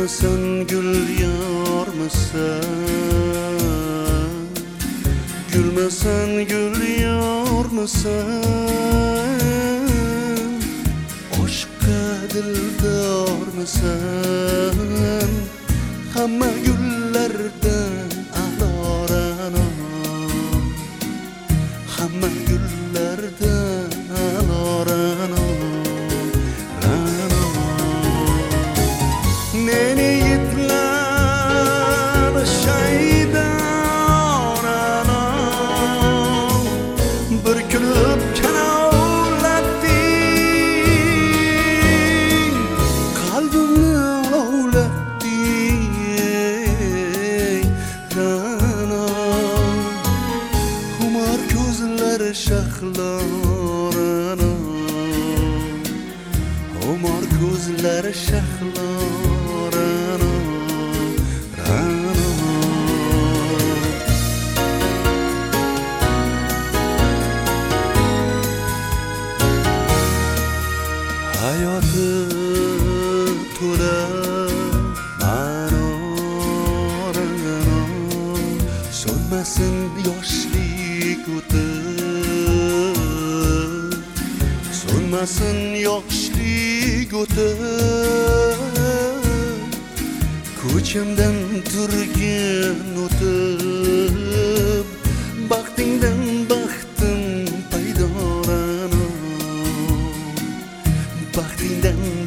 Gülmesen gül yormısan, gülmesen gül yormısan, aşka dildormısan, hamma güllerden alorana, hamma güllerden alorana. Neni yitlar shaydana bir kulib kanavlatding, qalbimni olovlatding. Rana xumor ko'zlar shahlarana, xumor ko'zlar shahlarana. Hayatı to'la ma'norana, so'nmasin yoshlik o'tib, so'nmasin yoshlik o'tib, ko'chamdan turgin o'tib, baxtingdan baxtim paydorana, baxtingdan